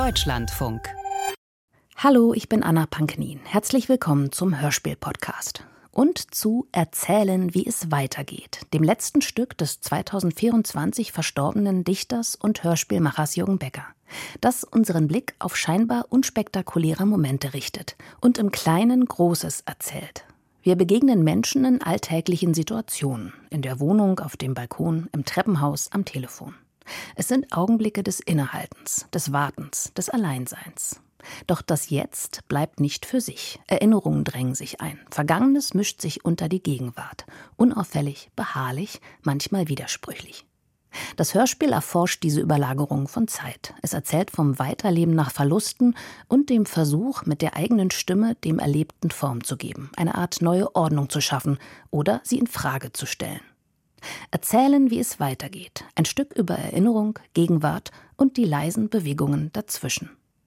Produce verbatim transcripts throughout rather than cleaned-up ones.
Deutschlandfunk. Hallo, ich bin Anna Panknin. Herzlich willkommen zum Hörspiel-Podcast. Und zu Erzählen, wie es weitergeht, dem letzten Stück des zweitausendvierundzwanzig verstorbenen Dichters und Hörspielmachers Jürgen Becker, das unseren Blick auf scheinbar unspektakuläre Momente richtet und im Kleinen Großes erzählt. Wir begegnen Menschen in alltäglichen Situationen, in der Wohnung, auf dem Balkon, im Treppenhaus, am Telefon. Es sind Augenblicke des Innehaltens, des Wartens, des Alleinseins. Doch das Jetzt bleibt nicht für sich. Erinnerungen drängen sich ein. Vergangenes mischt sich unter die Gegenwart. Unauffällig, beharrlich, manchmal widersprüchlich. Das Hörspiel erforscht diese Überlagerung von Zeit. Es erzählt vom Weiterleben nach Verlusten und dem Versuch, mit der eigenen Stimme dem Erlebten Form zu geben, eine Art neue Ordnung zu schaffen oder sie in Frage zu stellen. Erzählen, wie es weitergeht. Ein Stück über Erinnerung, Gegenwart und die leisen Bewegungen dazwischen.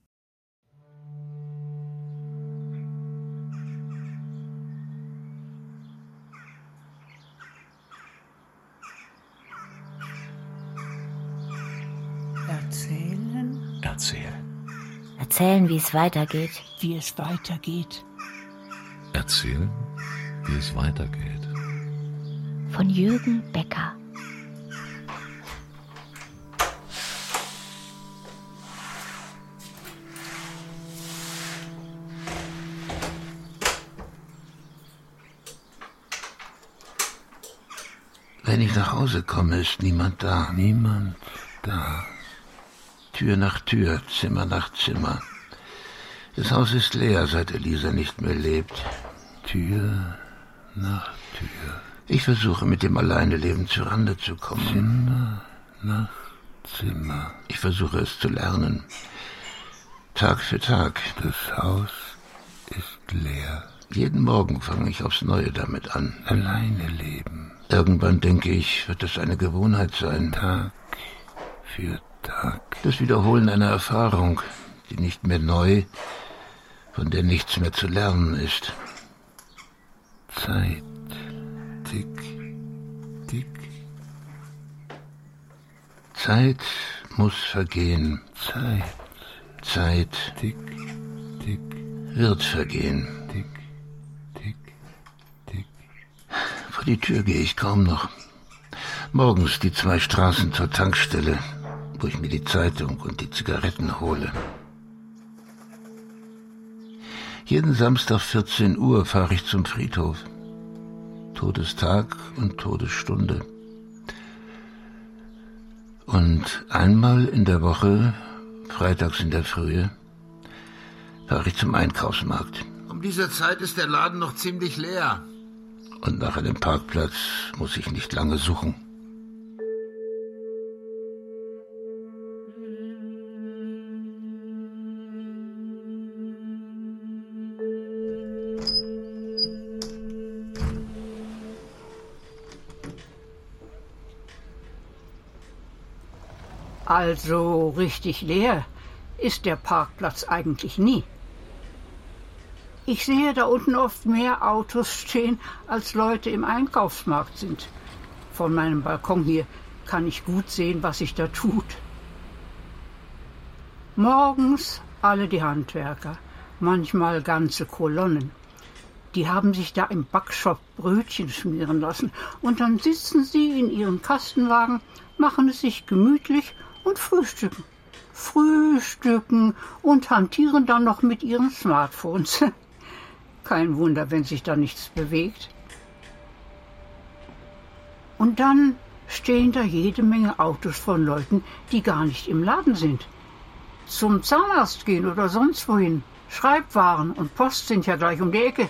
Erzählen. Erzählen. Erzählen, wie es weitergeht. Wie es weitergeht. Erzählen, wie es weitergeht. Von Jürgen Becker. Wenn ich nach Hause komme, ist niemand da. Niemand da. Tür nach Tür, Zimmer nach Zimmer. Das Haus ist leer, seit Elisa nicht mehr lebt. Tür nach Tür. Ich versuche, mit dem Alleineleben zurande zu kommen. Zimmer nach Zimmer. Ich versuche es zu lernen. Tag für Tag. Das Haus ist leer. Jeden Morgen fange ich aufs Neue damit an. Alleine leben. Irgendwann, denke ich, wird es eine Gewohnheit sein. Tag für Tag. Das Wiederholen einer Erfahrung, die nicht mehr neu, von der nichts mehr zu lernen ist. Zeit. Tick, tick. Zeit muss vergehen. Zeit. Zeit. Tick, tick. Wird vergehen. Tick, tick, tick. Vor die Tür gehe ich kaum noch. Morgens die zwei Straßen zur Tankstelle, wo ich mir die Zeitung und die Zigaretten hole. Jeden Samstag vierzehn Uhr fahre ich zum Friedhof. Todestag und Todesstunde. Und einmal in der Woche, freitags in der Frühe, fahre ich zum Einkaufsmarkt. Um diese Zeit ist der Laden noch ziemlich leer. Und nach einem Parkplatz muss ich nicht lange suchen. Also richtig leer ist der Parkplatz eigentlich nie. Ich sehe da unten oft mehr Autos stehen, als Leute im Einkaufsmarkt sind. Von meinem Balkon hier kann ich gut sehen, was sich da tut. Morgens alle die Handwerker, manchmal ganze Kolonnen. Die haben sich da im Backshop Brötchen schmieren lassen und dann sitzen sie in ihren Kastenwagen, machen es sich gemütlich und frühstücken. Frühstücken und hantieren dann noch mit ihren Smartphones. Kein Wunder, wenn sich da nichts bewegt. Und dann stehen da jede Menge Autos von Leuten, die gar nicht im Laden sind. Zum Zahnarzt gehen oder sonst wohin. Schreibwaren und Post sind ja gleich um die Ecke.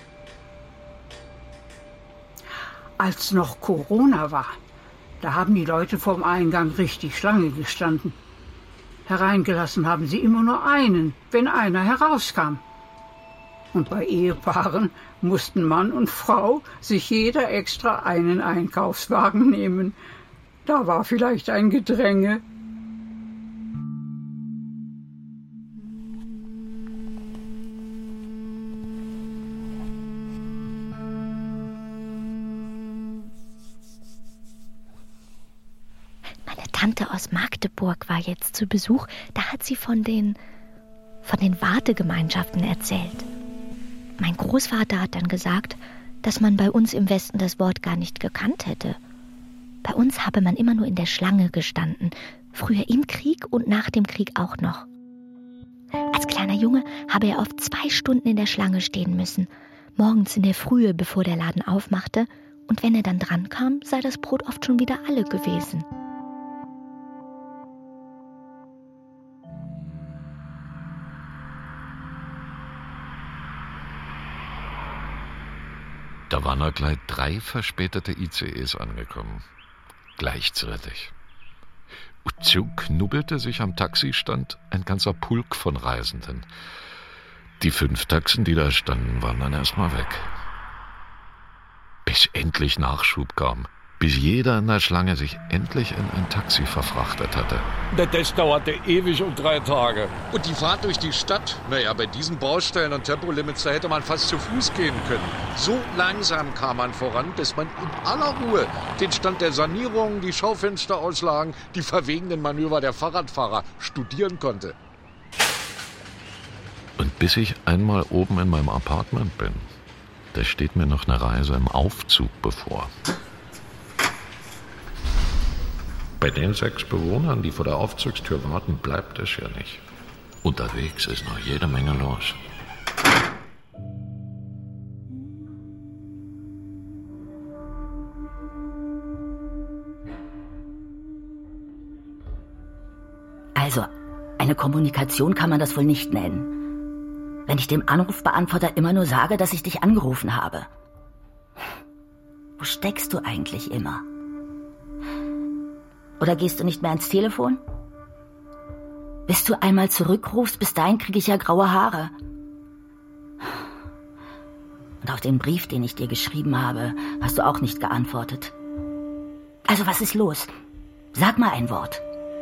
Als noch Corona war, da haben die Leute vorm Eingang richtig Schlange gestanden. Hereingelassen haben sie immer nur einen, wenn einer herauskam. Und bei Ehepaaren mussten Mann und Frau sich jeder extra einen Einkaufswagen nehmen. Da war vielleicht ein Gedränge. Tante aus Magdeburg war jetzt zu Besuch. Da hat sie von den von den Wartegemeinschaften erzählt. Mein Großvater hat dann gesagt, dass man bei uns im Westen das Wort gar nicht gekannt hätte. Bei uns habe man immer nur in der Schlange gestanden, früher im Krieg und nach dem Krieg auch noch. Als kleiner Junge habe er oft zwei Stunden in der Schlange stehen müssen, morgens in der Frühe, bevor der Laden aufmachte, und wenn er dann dran kam, sei das Brot oft schon wieder alle gewesen. Da waren auch gleich drei verspätete I C Es angekommen. Gleichzeitig. Und so knubbelte sich am Taxistand ein ganzer Pulk von Reisenden. Die fünf Taxen, die da standen, waren dann erstmal weg. Bis endlich Nachschub kam. Bis jeder in der Schlange sich endlich in ein Taxi verfrachtet hatte. Das dauerte ewig und drei Tage. Und die Fahrt durch die Stadt? Naja, bei diesen Baustellen und Tempolimits, da hätte man fast zu Fuß gehen können. So langsam kam man voran, bis man in aller Ruhe den Stand der Sanierung, die Schaufensterauslagen, die verwegenen Manöver der Fahrradfahrer studieren konnte. Und bis ich einmal oben in meinem Apartment bin, da steht mir noch eine Reise im Aufzug bevor. Bei den sechs Bewohnern, die vor der Aufzugstür warten, bleibt es ja nicht. Unterwegs ist noch jede Menge los. Also, eine Kommunikation kann man das wohl nicht nennen. Wenn ich dem Anrufbeantworter immer nur sage, dass ich dich angerufen habe. Wo steckst du eigentlich immer? Oder gehst du nicht mehr ans Telefon? Bis du einmal zurückrufst, bis dahin kriege ich ja graue Haare. Und auf den Brief, den ich dir geschrieben habe, hast du auch nicht geantwortet. Also was ist los? Sag mal ein Wort.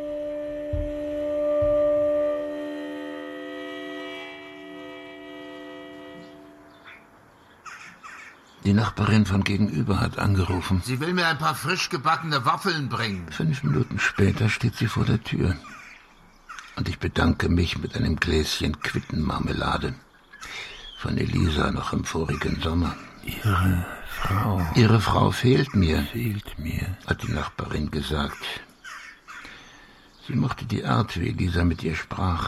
Die Nachbarin von gegenüber hat angerufen. Sie will mir ein paar frisch gebackene Waffeln bringen. Fünf Minuten später steht sie vor der Tür. Und ich bedanke mich mit einem Gläschen Quittenmarmelade. Von Elisa noch im vorigen Sommer. Ihre Frau. Ihre Frau fehlt mir. Fehlt mir, hat die Nachbarin gesagt. Sie mochte die Art, wie Elisa mit ihr sprach.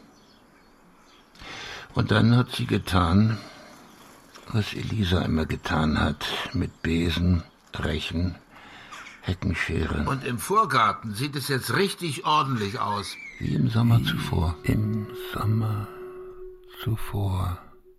Und dann hat sie getan, was Elisa immer getan hat, mit Besen, Rechen, Heckenschere. Und im Vorgarten sieht es jetzt richtig ordentlich aus. Wie im Sommer wie zuvor. Im Sommer zuvor.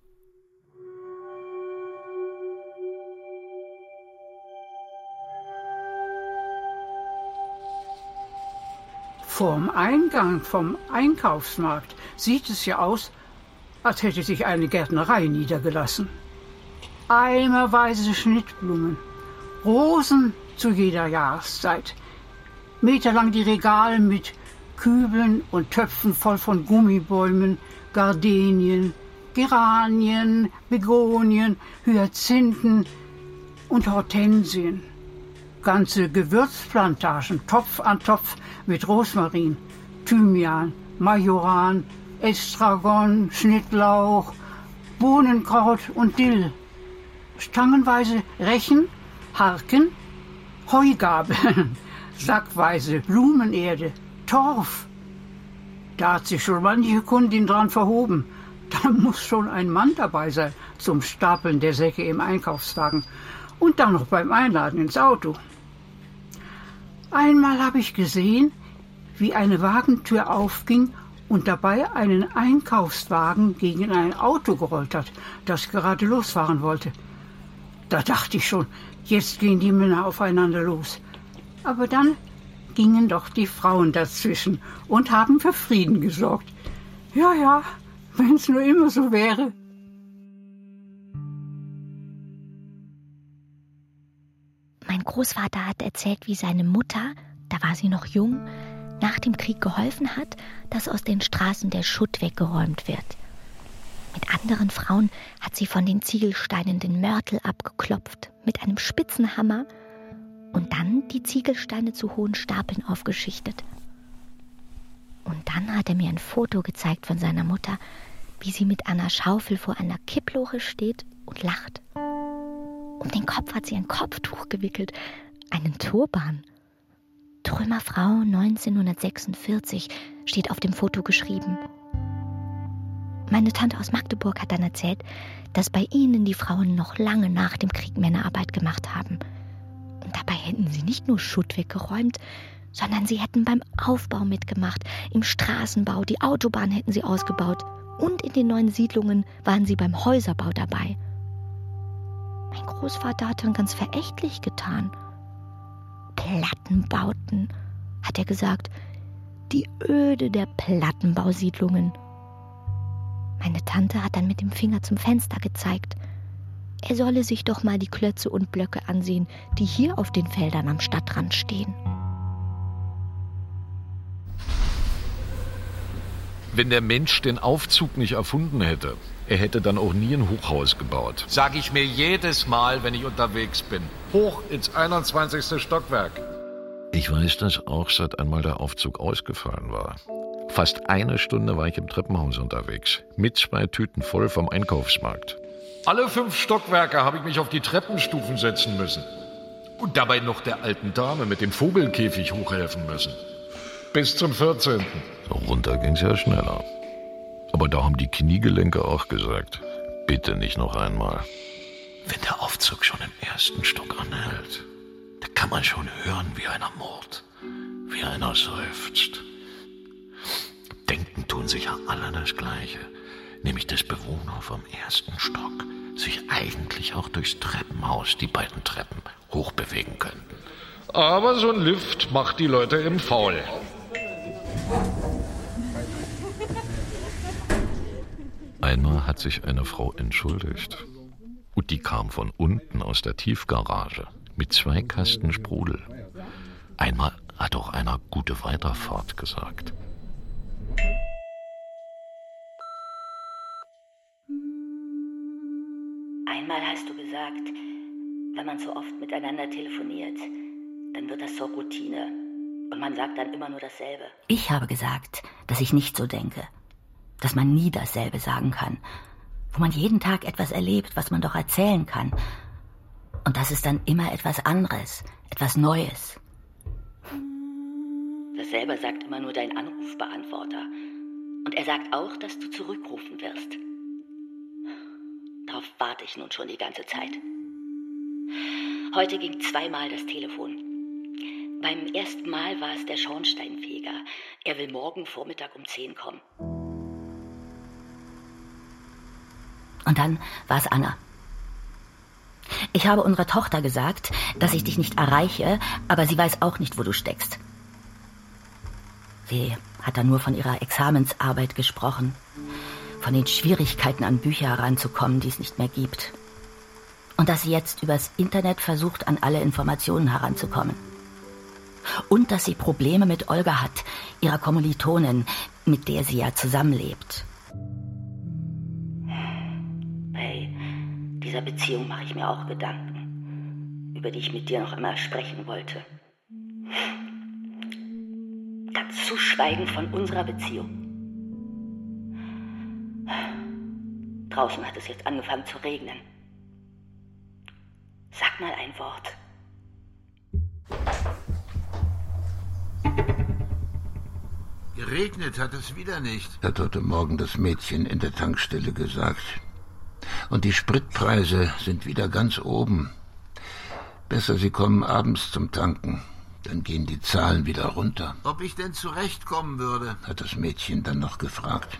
Vorm Eingang vom Einkaufsmarkt sieht es ja aus, als hätte sich eine Gärtnerei niedergelassen. Eimerweise Schnittblumen, Rosen zu jeder Jahreszeit, meterlang die Regale mit Kübeln und Töpfen voll von Gummibäumen, Gardenien, Geranien, Begonien, Hyazinthen und Hortensien. Ganze Gewürzplantagen, Topf an Topf mit Rosmarin, Thymian, Majoran, Estragon, Schnittlauch, Bohnenkraut und Dill. Stangenweise Rechen, Harken, Heugabeln, sackweise Blumenerde, Torf. Da hat sich schon manche Kundin dran verhoben. Da muss schon ein Mann dabei sein zum Stapeln der Säcke im Einkaufswagen und dann noch beim Einladen ins Auto. Einmal habe ich gesehen, wie eine Wagentür aufging und dabei einen Einkaufswagen gegen ein Auto gerollt hat, das gerade losfahren wollte. Da dachte ich schon, jetzt gehen die Männer aufeinander los. Aber dann gingen doch die Frauen dazwischen und haben für Frieden gesorgt. Ja, ja, wenn es nur immer so wäre. Mein Großvater hat erzählt, wie seine Mutter, da war sie noch jung, nach dem Krieg geholfen hat, dass aus den Straßen der Schutt weggeräumt wird. Mit anderen Frauen hat sie von den Ziegelsteinen den Mörtel abgeklopft, mit einem spitzen Hammer und dann die Ziegelsteine zu hohen Stapeln aufgeschichtet. Und dann hat er mir ein Foto gezeigt von seiner Mutter, wie sie mit einer Schaufel vor einer Kipploche steht und lacht. Um den Kopf hat sie ein Kopftuch gewickelt, einen Turban. Trümmerfrau neunzehnhundertsechsundvierzig steht auf dem Foto geschrieben. Meine Tante aus Magdeburg hat dann erzählt, dass bei ihnen die Frauen noch lange nach dem Krieg Männerarbeit gemacht haben. Und dabei hätten sie nicht nur Schutt weggeräumt, sondern sie hätten beim Aufbau mitgemacht, im Straßenbau, die Autobahn hätten sie ausgebaut und in den neuen Siedlungen waren sie beim Häuserbau dabei. Mein Großvater hat dann ganz verächtlich getan. Plattenbauten, hat er gesagt, die Öde der Plattenbausiedlungen. Meine Tante hat dann mit dem Finger zum Fenster gezeigt. Er solle sich doch mal die Klötze und Blöcke ansehen, die hier auf den Feldern am Stadtrand stehen. Wenn der Mensch den Aufzug nicht erfunden hätte, er hätte dann auch nie ein Hochhaus gebaut. Sag ich mir jedes Mal, wenn ich unterwegs bin. Hoch ins einundzwanzigste Stockwerk. Ich weiß das auch, seit einmal der Aufzug ausgefallen war. Fast eine Stunde war ich im Treppenhaus unterwegs, mit zwei Tüten voll vom Einkaufsmarkt. Alle fünf Stockwerke habe ich mich auf die Treppenstufen setzen müssen. Und dabei noch der alten Dame mit dem Vogelkäfig hochhelfen müssen. Bis zum vierzehnten Runter ging's ja schneller. Aber da haben die Kniegelenke auch gesagt, bitte nicht noch einmal. Wenn der Aufzug schon im ersten Stock anhält, da kann man schon hören, wie einer murrt, wie einer seufzt. Denken tun sich ja alle das Gleiche, nämlich dass Bewohner vom ersten Stock sich eigentlich auch durchs Treppenhaus, die beiden Treppen, hochbewegen könnten. Aber so ein Lift macht die Leute eben faul. Einmal hat sich eine Frau entschuldigt. Und die kam von unten aus der Tiefgarage mit zwei Kasten Sprudel. Einmal hat auch einer gute Weiterfahrt gesagt. Einmal hast du gesagt, wenn man so oft miteinander telefoniert, dann wird das zur Routine und man sagt dann immer nur dasselbe. Ich habe gesagt, dass ich nicht so denke, dass man nie dasselbe sagen kann, wo man jeden Tag etwas erlebt, was man doch erzählen kann. Und das ist dann immer etwas anderes, etwas Neues. Dasselbe sagt immer nur dein Anrufbeantworter. Und er sagt auch, dass du zurückrufen wirst. Darauf warte ich nun schon die ganze Zeit. Heute ging zweimal das Telefon. Beim ersten Mal war es der Schornsteinfeger. Er will morgen Vormittag um zehn kommen. Und dann war es Anna. Ich habe unserer Tochter gesagt, dass ich dich nicht erreiche, aber sie weiß auch nicht, wo du steckst. Sie hat dann nur von ihrer Examensarbeit gesprochen, von den Schwierigkeiten, an Bücher heranzukommen, die es nicht mehr gibt. Und dass sie jetzt übers Internet versucht, an alle Informationen heranzukommen. Und dass sie Probleme mit Olga hat, ihrer Kommilitonin, mit der sie ja zusammenlebt. Bei dieser Beziehung mache ich mir auch Gedanken, über die ich mit dir noch einmal sprechen wollte. Ganz zu schweigen von unserer Beziehung. Draußen hat es jetzt angefangen zu regnen. Sag mal ein Wort. Geregnet hat es wieder nicht, hat heute Morgen das Mädchen in der Tankstelle gesagt. Und die Spritpreise sind wieder ganz oben. Besser, Sie kommen abends zum Tanken. Dann gehen die Zahlen wieder runter. Ob ich denn zurechtkommen würde, hat das Mädchen dann noch gefragt.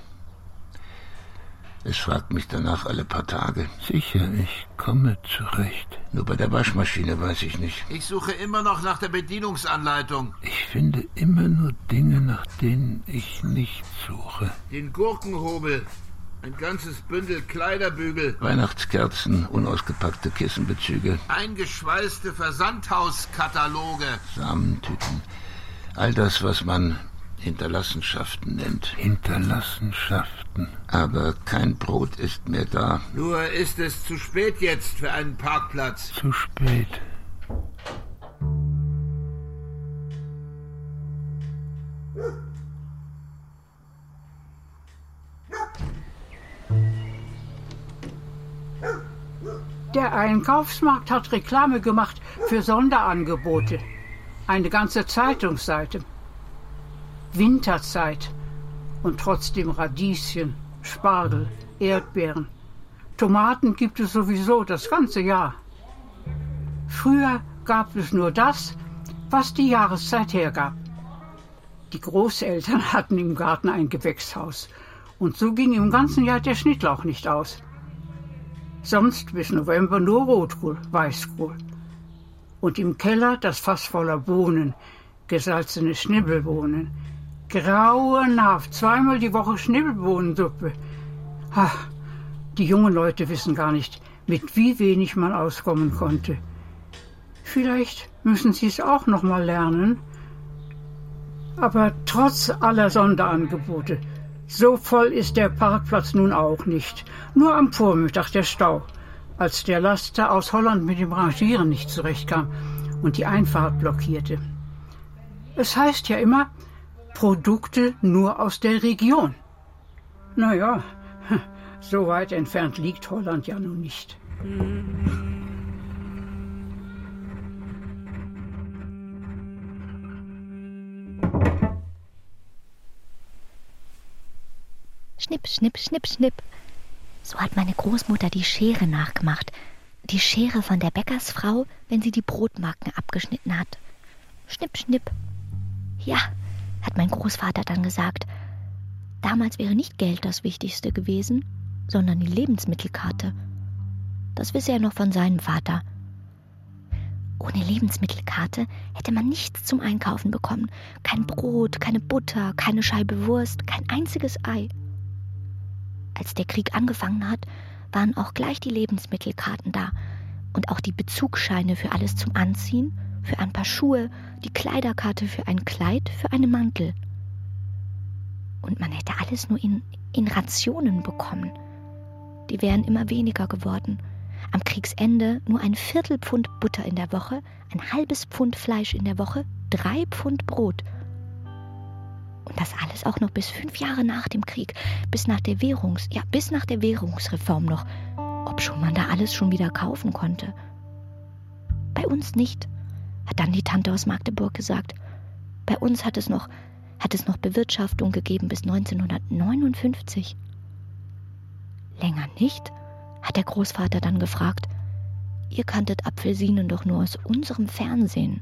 Es fragt mich danach alle paar Tage. Sicher, ich komme zurecht. Nur bei der Waschmaschine weiß ich nicht. Ich suche immer noch nach der Bedienungsanleitung. Ich finde immer nur Dinge, nach denen ich nicht suche. Den Gurkenhobel. Ein ganzes Bündel Kleiderbügel. Weihnachtskerzen, unausgepackte Kissenbezüge. Eingeschweißte Versandhauskataloge. Samentüten. All das, was man Hinterlassenschaften nennt. Hinterlassenschaften. Aber kein Brot ist mehr da. Nur ist es zu spät jetzt für einen Parkplatz. Zu spät. Der Einkaufsmarkt hat Reklame gemacht für Sonderangebote. Eine ganze Zeitungsseite. Winterzeit. Und trotzdem Radieschen, Spargel, Erdbeeren. Tomaten gibt es sowieso das ganze Jahr. Früher gab es nur das, was die Jahreszeit hergab. Die Großeltern hatten im Garten ein Gewächshaus. Und so ging im ganzen Jahr der Schnittlauch nicht aus. Sonst bis November nur Rotkohl, Weißkohl. Und im Keller das Fass voller Bohnen, gesalzene Schnibbelbohnen. Grauenhaft, zweimal die Woche Schnibbelbohnensuppe. Ach, die jungen Leute wissen gar nicht, mit wie wenig man auskommen konnte. Vielleicht müssen sie es auch noch mal lernen. Aber trotz aller Sonderangebote, so voll ist der Parkplatz nun auch nicht. Nur am Vormittag der Stau, als der Laster aus Holland mit dem Rangieren nicht zurechtkam und die Einfahrt blockierte. Es heißt ja immer, Produkte nur aus der Region. Naja, so weit entfernt liegt Holland ja nun nicht. Schnipp, schnipp, schnipp, schnipp. So hat meine Großmutter die Schere nachgemacht. Die Schere von der Bäckersfrau, wenn sie die Brotmarken abgeschnitten hat. Schnipp, schnipp. Ja, hat mein Großvater dann gesagt. Damals wäre nicht Geld das Wichtigste gewesen, sondern die Lebensmittelkarte. Das wisse er noch von seinem Vater. Ohne Lebensmittelkarte hätte man nichts zum Einkaufen bekommen. Kein Brot, keine Butter, keine Scheibe Wurst, kein einziges Ei. Als der Krieg angefangen hat, waren auch gleich die Lebensmittelkarten da und auch die Bezugsscheine für alles zum Anziehen, für ein paar Schuhe, die Kleiderkarte für ein Kleid, für einen Mantel. Und man hätte alles nur in, in Rationen bekommen. Die wären immer weniger geworden. Am Kriegsende nur ein Viertelpfund Butter in der Woche, ein halbes Pfund Fleisch in der Woche, drei Pfund Brot. Und das alles auch noch bis fünf Jahre nach dem Krieg, bis nach der Währungs, ja, bis nach der Währungsreform noch, obschon man da alles schon wieder kaufen konnte. Bei uns nicht, hat dann die Tante aus Magdeburg gesagt. Bei uns hat es noch, hat es noch Bewirtschaftung gegeben bis neunzehnhundertneunundfünfzig. Länger nicht, hat der Großvater dann gefragt. Ihr kanntet Apfelsinen doch nur aus unserem Fernsehen.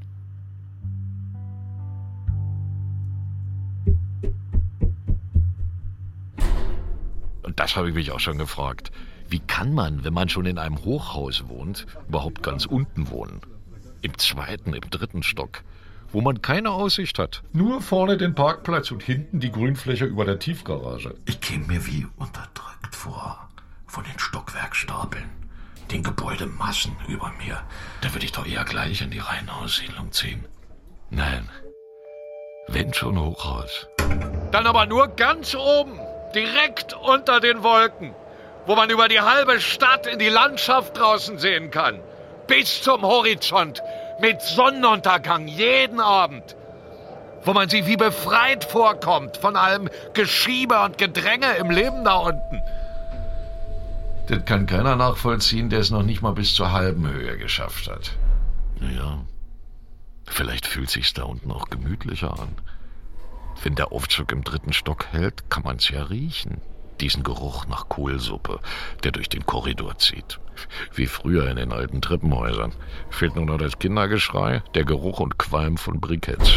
Und das habe ich mich auch schon gefragt. Wie kann man, wenn man schon in einem Hochhaus wohnt, überhaupt ganz unten wohnen? Im zweiten, im dritten Stock, wo man keine Aussicht hat. Nur vorne den Parkplatz und hinten die Grünfläche über der Tiefgarage. Ich käme mir wie unterdrückt vor, von den Stockwerkstapeln, den Gebäudemassen über mir. Da würde ich doch eher gleich in die Reihenhaussiedlung ziehen. Nein, wenn schon Hochhaus. Dann aber nur ganz oben. Direkt unter den Wolken, wo man über die halbe Stadt in die Landschaft draußen sehen kann. Bis zum Horizont, mit Sonnenuntergang jeden Abend. Wo man sich wie befreit vorkommt von allem Geschiebe und Gedränge im Leben da unten. Das kann keiner nachvollziehen, der es noch nicht mal bis zur halben Höhe geschafft hat. Naja, vielleicht fühlt sich's da unten auch gemütlicher an. Wenn der Aufzug im dritten Stock hält, kann man's ja riechen. Diesen Geruch nach Kohlsuppe, der durch den Korridor zieht. Wie früher in den alten Treppenhäusern. Fehlt nur noch das Kindergeschrei, der Geruch und Qualm von Briketts.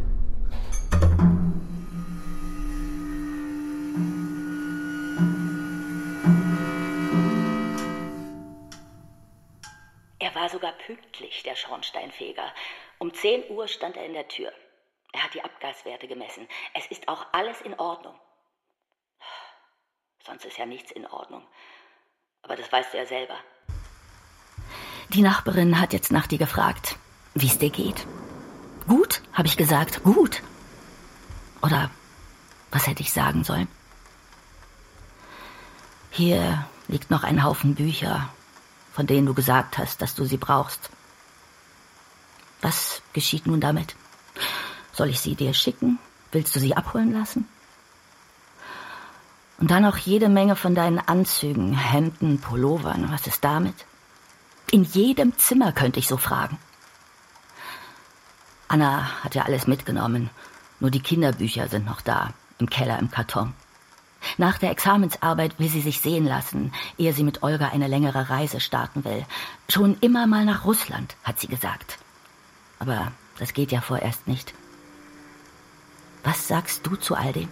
Er war sogar pünktlich, der Schornsteinfeger. Um zehn Uhr stand er in der Tür. Er hat die Abgaswerte gemessen. Es ist auch alles in Ordnung. Sonst ist ja nichts in Ordnung. Aber das weißt du ja selber. Die Nachbarin hat jetzt nach dir gefragt, wie es dir geht. Gut, habe ich gesagt, gut. Oder was hätte ich sagen sollen? Hier liegt noch ein Haufen Bücher, von denen du gesagt hast, dass du sie brauchst. Was geschieht nun damit? Soll ich sie dir schicken? Willst du sie abholen lassen? Und dann noch jede Menge von deinen Anzügen, Hemden, Pullovern. Was ist damit? In jedem Zimmer könnte ich so fragen. Anna hat ja alles mitgenommen. Nur die Kinderbücher sind noch da, im Keller im Karton. Nach der Examensarbeit will sie sich sehen lassen, ehe sie mit Olga eine längere Reise starten will. Schon immer mal nach Russland, hat sie gesagt. Aber das geht ja vorerst nicht. Was sagst du zu all dem?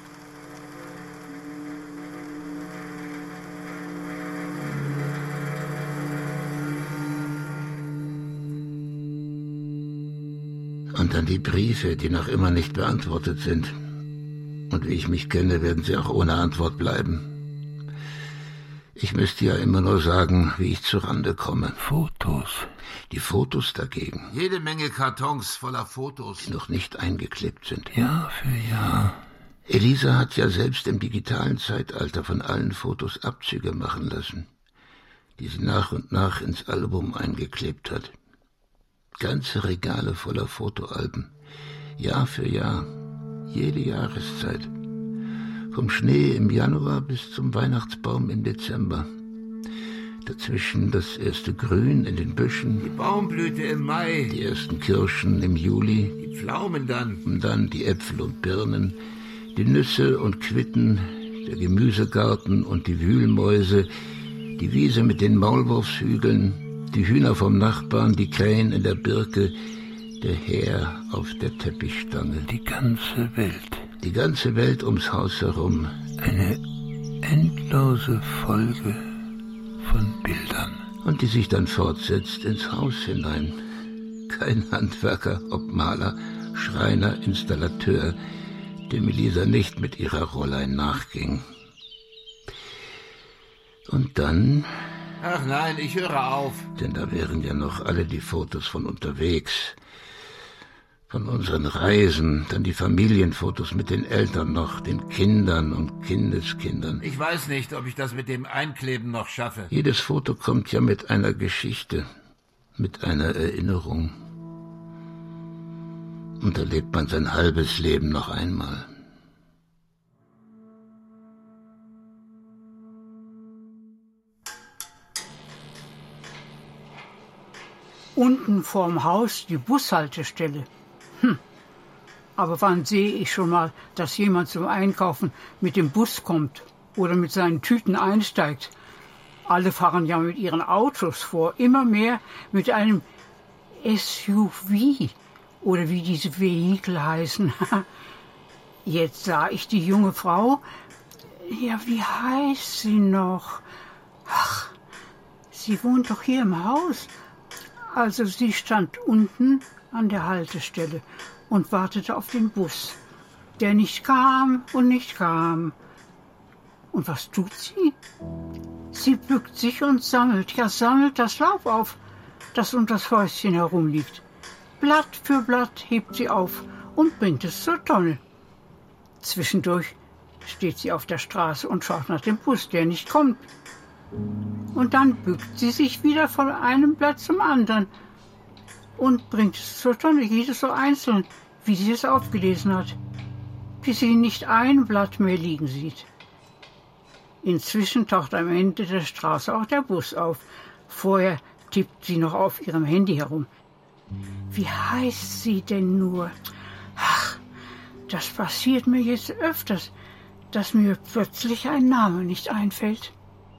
Und dann die Briefe, die noch immer nicht beantwortet sind. Und wie ich mich kenne, werden sie auch ohne Antwort bleiben. Ich müsste ja immer nur sagen, wie ich zurande komme. Fotos. Die Fotos dagegen. Jede Menge Kartons voller Fotos. Die noch nicht eingeklebt sind. Jahr für Jahr. Elisa hat ja selbst im digitalen Zeitalter von allen Fotos Abzüge machen lassen, die sie nach und nach ins Album eingeklebt hat. Ganze Regale voller Fotoalben. Jahr für Jahr. Jede Jahreszeit. Vom Schnee im Januar bis zum Weihnachtsbaum im Dezember. Dazwischen das erste Grün in den Büschen. Die Baumblüte im Mai. Die ersten Kirschen im Juli. Die Pflaumen dann. Und dann die Äpfel und Birnen. Die Nüsse und Quitten. Der Gemüsegarten und die Wühlmäuse. Die Wiese mit den Maulwurfshügeln. Die Hühner vom Nachbarn. Die Krähen in der Birke. Der Häher auf der Teppichstange. Die ganze Welt. Die ganze Welt ums Haus herum. Eine endlose Folge von Bildern. Und die sich dann fortsetzt ins Haus hinein. Kein Handwerker, ob Maler, Schreiner, Installateur, dem Elisa nicht mit ihrer Rollein nachging. Und dann... Ach nein, ich höre auf. Denn da wären ja noch alle die Fotos von unterwegs. Von unseren Reisen, dann die Familienfotos mit den Eltern noch, den Kindern und Kindeskindern. Ich weiß nicht, ob ich das mit dem Einkleben noch schaffe. Jedes Foto kommt ja mit einer Geschichte, mit einer Erinnerung. Und da lebt man sein halbes Leben noch einmal. Unten vorm Haus die Bushaltestelle. Hm. Aber wann sehe ich schon mal, dass jemand zum Einkaufen mit dem Bus kommt oder mit seinen Tüten einsteigt? Alle fahren ja mit ihren Autos vor, immer mehr mit einem S U V oder wie diese Vehikel heißen. Jetzt sah ich die junge Frau. Ja, wie heißt sie noch? Ach, sie wohnt doch hier im Haus. Also sie stand unten an der Haltestelle und wartete auf den Bus, der nicht kam und nicht kam. Und was tut sie? Sie bückt sich und sammelt, ja sammelt das Laub auf, das um das Häuschen herumliegt. Blatt für Blatt hebt sie auf und bringt es zur Tonne. Zwischendurch steht sie auf der Straße und schaut nach dem Bus, der nicht kommt. Und dann bückt sie sich wieder von einem Blatt zum anderen und bringt es zur Tonne, jedes so einzeln, wie sie es aufgelesen hat, bis sie nicht ein Blatt mehr liegen sieht. Inzwischen taucht am Ende der Straße auch der Bus auf. Vorher tippt sie noch auf ihrem Handy herum. Wie heißt sie denn nur? Ach, das passiert mir jetzt öfters, dass mir plötzlich ein Name nicht einfällt.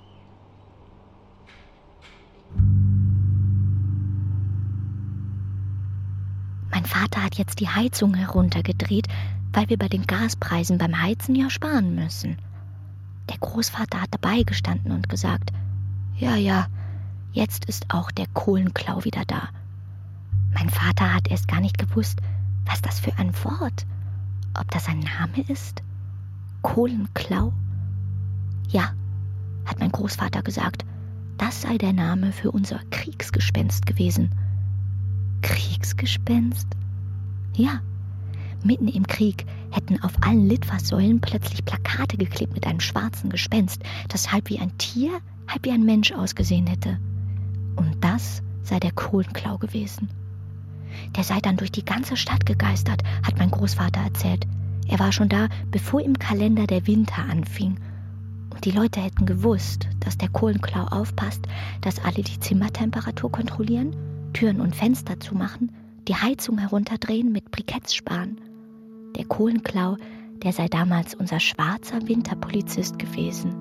Mein Vater hat jetzt die Heizung heruntergedreht, weil wir bei den Gaspreisen beim Heizen ja sparen müssen. Der Großvater hat dabei gestanden und gesagt, ja, ja, jetzt ist auch der Kohlenklau wieder da. Mein Vater hat erst gar nicht gewusst, was das für ein Wort, ob das ein Name ist. Kohlenklau? Ja, hat mein Großvater gesagt, das sei der Name für unser Kriegsgespenst gewesen. Kriegsgespenst? Ja, mitten im Krieg hätten auf allen Litfaßsäulen plötzlich Plakate geklebt mit einem schwarzen Gespenst, das halb wie ein Tier, halb wie ein Mensch ausgesehen hätte. Und das sei der Kohlenklau gewesen. Der sei dann durch die ganze Stadt gegeistert, hat mein Großvater erzählt. Er war schon da, bevor im Kalender der Winter anfing. Und Die Leute hätten gewusst, dass der Kohlenklau aufpasst, dass alle die Zimmertemperatur kontrollieren, Türen und Fenster zumachen, die Heizung herunterdrehen, mit Briketts sparen. Der Kohlenklau, der sei damals unser schwarzer Winterpolizist gewesen.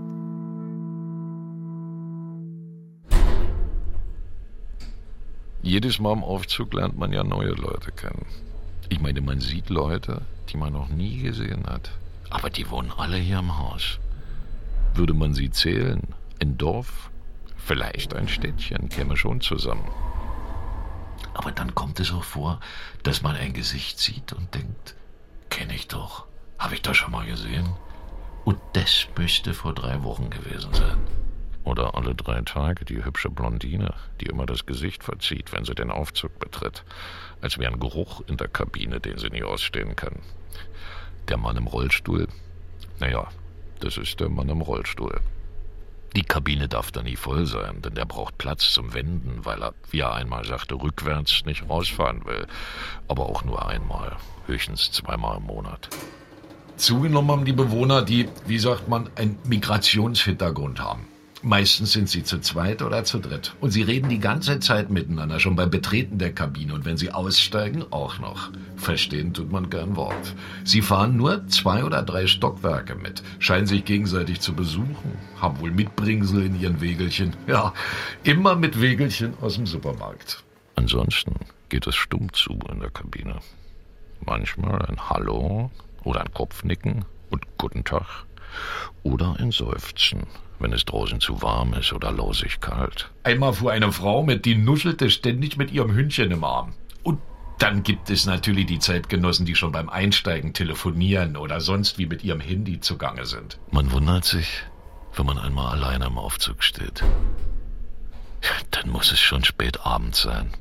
Jedes Mal im Aufzug lernt man ja neue Leute kennen. Ich meine, man sieht Leute, die man noch nie gesehen hat. Aber die wohnen alle hier im Haus. Würde man sie zählen, ein Dorf, vielleicht ein Städtchen, käme schon zusammen. Aber dann kommt es auch vor, dass man ein Gesicht sieht und denkt, kenne ich doch, habe ich doch schon mal gesehen. Und das müsste vor drei Wochen gewesen sein. Oder alle drei Tage die hübsche Blondine, die immer das Gesicht verzieht, wenn sie den Aufzug betritt. Als wäre ein Geruch in der Kabine, den sie nie ausstehen kann. Der Mann im Rollstuhl, naja, das ist der Mann im Rollstuhl. Die Kabine darf da nie voll sein, denn der braucht Platz zum Wenden, weil er, wie er einmal sagte, rückwärts nicht rausfahren will. Aber auch nur einmal, höchstens zweimal im Monat. Zugenommen haben die Bewohner, die, wie sagt man, einen Migrationshintergrund haben. Meistens sind sie zu zweit oder zu dritt. Und sie reden die ganze Zeit miteinander, schon beim Betreten der Kabine. Und wenn sie aussteigen, auch noch. Verstehen tut man kein Wort. Sie fahren nur zwei oder drei Stockwerke mit, scheinen sich gegenseitig zu besuchen, haben wohl Mitbringsel in ihren Wägelchen. Ja, immer mit Wägelchen aus dem Supermarkt. Ansonsten geht es stumm zu in der Kabine. Manchmal ein Hallo oder ein Kopfnicken und Guten Tag. Oder ein Seufzen, wenn es draußen zu warm ist oder lausig kalt. Einmal fuhr eine Frau mit, die nuschelte ständig mit ihrem Hündchen im Arm. Und dann gibt es natürlich die Zeitgenossen, die schon beim Einsteigen telefonieren oder sonst wie mit ihrem Handy zugange sind. Man wundert sich, wenn man einmal alleine im Aufzug steht. Dann muss es schon spät abends sein.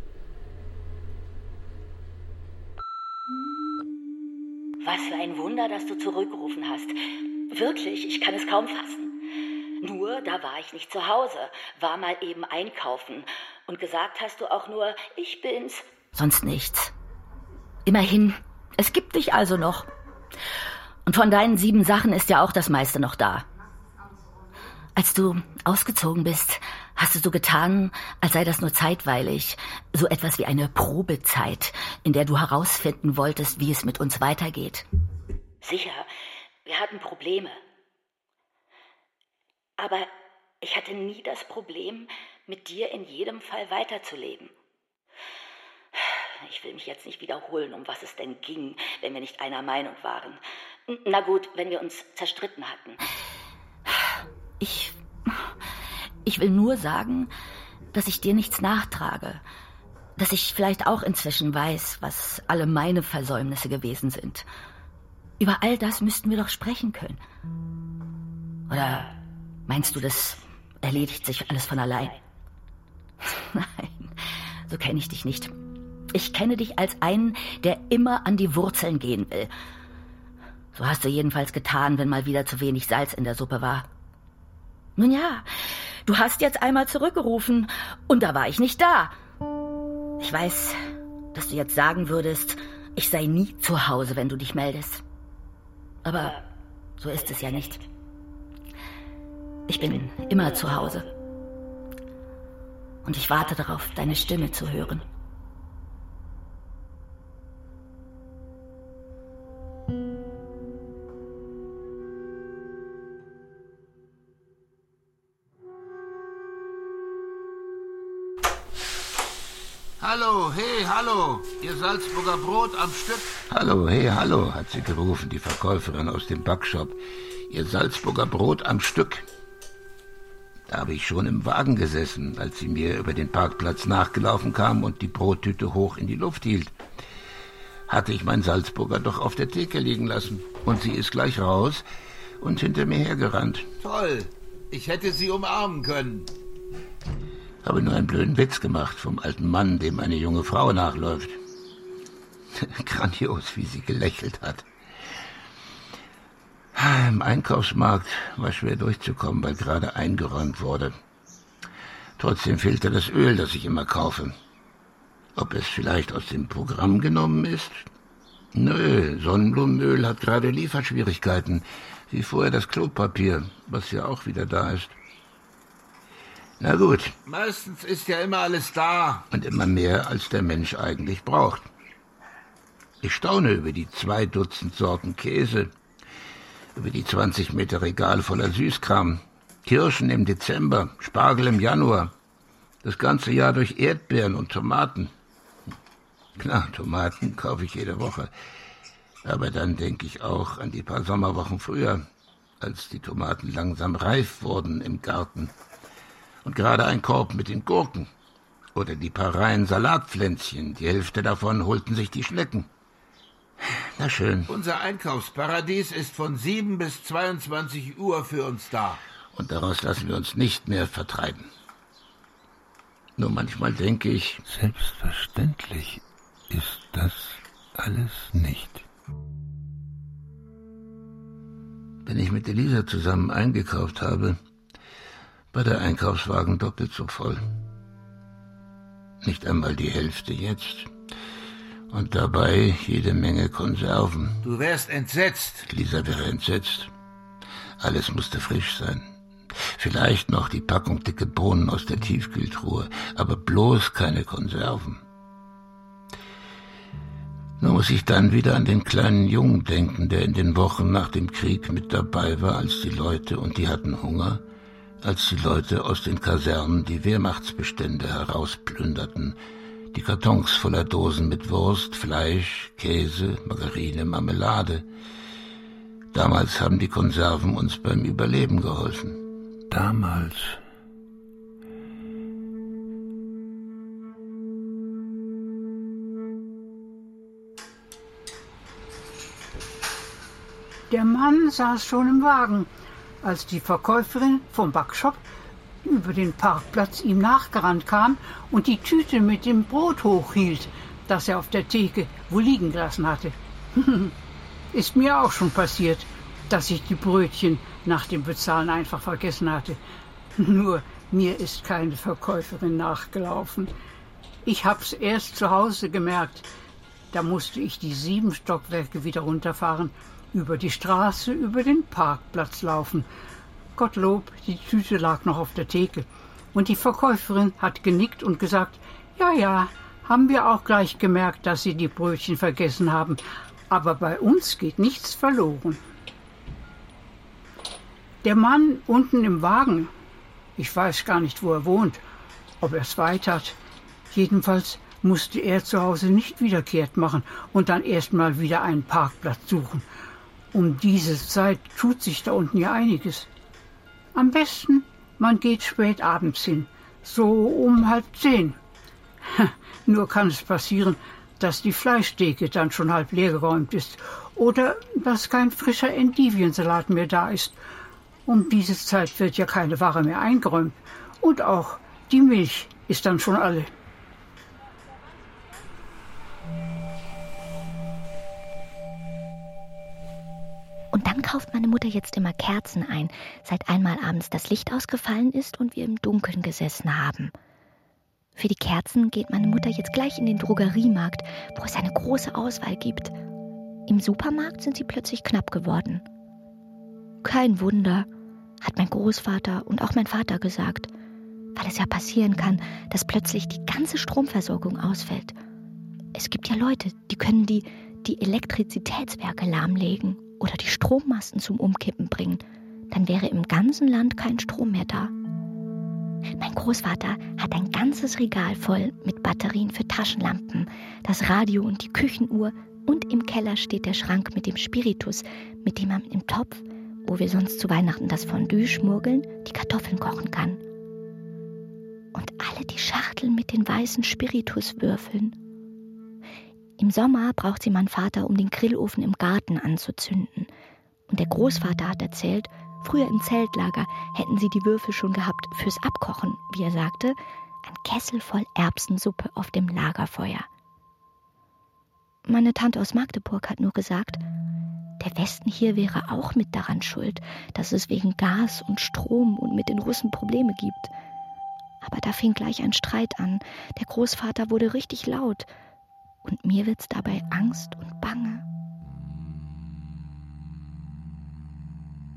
Was für ein Wunder, dass du zurückgerufen hast. Wirklich, ich kann es kaum fassen. Nur, da war ich nicht zu Hause, war mal eben einkaufen. Und gesagt hast du auch nur, ich bin's. Sonst nichts. Immerhin, es gibt dich also noch. Und von deinen sieben Sachen ist ja auch das meiste noch da. Als du ausgezogen bist, hast du so getan, als sei das nur zeitweilig. So etwas wie eine Probezeit, in der du herausfinden wolltest, wie es mit uns weitergeht. Sicher, wir hatten Probleme. Aber ich hatte nie das Problem, mit dir in jedem Fall weiterzuleben. Ich will mich jetzt nicht wiederholen, um was es denn ging, wenn wir nicht einer Meinung waren. Na gut, wenn wir uns zerstritten hatten. Ich, ich will nur sagen, dass ich dir nichts nachtrage. Dass ich vielleicht auch inzwischen weiß, was alle meine Versäumnisse gewesen sind. Über all das müssten wir doch sprechen können. Oder meinst du, das erledigt sich alles von allein? Nein, so kenne ich dich nicht. Ich kenne dich als einen, der immer an die Wurzeln gehen will. So hast du jedenfalls getan, wenn mal wieder zu wenig Salz in der Suppe war. Nun ja, du hast jetzt einmal zurückgerufen und da war ich nicht da. Ich weiß, dass du jetzt sagen würdest, ich sei nie zu Hause, wenn du dich meldest. Aber so ist es ja nicht. Ich bin immer zu Hause. Und ich warte darauf, deine Stimme zu hören. Hallo, hey, hallo, ihr Salzburger Brot am Stück. Hallo, hey, hallo, hat sie gerufen, die Verkäuferin aus dem Backshop. Ihr Salzburger Brot am Stück. Da habe ich schon im Wagen gesessen, als sie mir über den Parkplatz nachgelaufen kam und die Brottüte hoch in die Luft hielt. Hatte ich mein Salzburger doch auf der Theke liegen lassen. Und sie ist gleich raus und hinter mir hergerannt. Toll, ich hätte sie umarmen können. Habe nur einen blöden Witz gemacht vom alten Mann, dem eine junge Frau nachläuft. Grandios, wie sie gelächelt hat. Im Einkaufsmarkt war schwer durchzukommen, weil gerade eingeräumt wurde. Trotzdem fehlte das Öl, das ich immer kaufe. Ob es vielleicht aus dem Programm genommen ist? Nö, Sonnenblumenöl hat gerade Lieferschwierigkeiten. Wie vorher das Klopapier, was ja auch wieder da ist. Na gut. Meistens ist ja immer alles da. Und immer mehr, als der Mensch eigentlich braucht. Ich staune über die zwei Dutzend Sorten Käse, über die zwanzig Meter Regal voller Süßkram, Kirschen im Dezember, Spargel im Januar, das ganze Jahr durch Erdbeeren und Tomaten. Klar, Tomaten kaufe ich jede Woche. Aber dann denke ich auch an die paar Sommerwochen früher, als die Tomaten langsam reif wurden im Garten. Und gerade ein Korb mit den Gurken. Oder die paar Reihen Salatpflänzchen, die Hälfte davon holten sich die Schnecken. Na schön. Unser Einkaufsparadies ist von sieben bis zweiundzwanzig Uhr für uns da. Und daraus lassen wir uns nicht mehr vertreiben. Nur manchmal denke ich... Selbstverständlich ist das alles nicht. Wenn ich mit Elisa zusammen eingekauft habe, war der Einkaufswagen doppelt so voll. Nicht einmal die Hälfte jetzt. Und dabei jede Menge Konserven. Du wärst entsetzt. Elisa wäre entsetzt. Alles musste frisch sein. Vielleicht noch die Packung dicke Bohnen aus der Tiefkühltruhe, aber bloß keine Konserven. Nur muss ich dann wieder an den kleinen Jungen denken, der in den Wochen nach dem Krieg mit dabei war, als die Leute, und die hatten Hunger, als die Leute aus den Kasernen die Wehrmachtsbestände herausplünderten, die Kartons voller Dosen mit Wurst, Fleisch, Käse, Margarine, Marmelade. Damals haben die Konserven uns beim Überleben geholfen. Damals. Der Mann saß schon im Wagen, als die Verkäuferin vom Backshop über den Parkplatz ihm nachgerannt kam und die Tüte mit dem Brot hochhielt, das er auf der Theke wohl liegen gelassen hatte. Ist mir auch schon passiert, dass ich die Brötchen nach dem Bezahlen einfach vergessen hatte. Nur mir ist keine Verkäuferin nachgelaufen. Ich hab's erst zu Hause gemerkt. Da musste ich die sieben Stockwerke wieder runterfahren, über die Straße, über den Parkplatz laufen. Gottlob, die Tüte lag noch auf der Theke. Und die Verkäuferin hat genickt und gesagt, ja, ja, haben wir auch gleich gemerkt, dass Sie die Brötchen vergessen haben. Aber bei uns geht nichts verloren. Der Mann unten im Wagen, ich weiß gar nicht, wo er wohnt, ob er es weit hat. Jedenfalls musste er zu Hause nicht wiederkehrt machen und dann erst mal wieder einen Parkplatz suchen. Um diese Zeit tut sich da unten ja einiges. Am besten, man geht spät abends hin, so um halb zehn. Nur kann es passieren, dass die Fleischtheke dann schon halb leergeräumt ist oder dass kein frischer Endiviensalat mehr da ist. Um diese Zeit wird ja keine Ware mehr eingeräumt und auch die Milch ist dann schon alle. Und dann kauft meine Mutter jetzt immer Kerzen ein, seit einmal abends das Licht ausgefallen ist und wir im Dunkeln gesessen haben. Für die Kerzen geht meine Mutter jetzt gleich in den Drogeriemarkt, wo es eine große Auswahl gibt. Im Supermarkt sind sie plötzlich knapp geworden. Kein Wunder, hat mein Großvater und auch mein Vater gesagt, weil es ja passieren kann, dass plötzlich die ganze Stromversorgung ausfällt. Es gibt ja Leute, die können die, die Elektrizitätswerke lahmlegen oder die Strommasten zum Umkippen bringen. Dann wäre im ganzen Land kein Strom mehr da. Mein Großvater hat ein ganzes Regal voll mit Batterien für Taschenlampen, das Radio und die Küchenuhr, und im Keller steht der Schrank mit dem Spiritus, mit dem man im Topf, wo wir sonst zu Weihnachten das Fondue schmurgeln, die Kartoffeln kochen kann. Und alle die Schachteln mit den weißen Spirituswürfeln. Im Sommer braucht sie mein Vater, um den Grillofen im Garten anzuzünden. Und der Großvater hat erzählt, früher im Zeltlager hätten sie die Würfel schon gehabt fürs Abkochen, wie er sagte, ein Kessel voll Erbsensuppe auf dem Lagerfeuer. Meine Tante aus Magdeburg hat nur gesagt, der Westen hier wäre auch mit daran schuld, dass es wegen Gas und Strom und mit den Russen Probleme gibt. Aber da fing gleich ein Streit an. Der Großvater wurde richtig laut. Und mir wird's dabei Angst und Bange.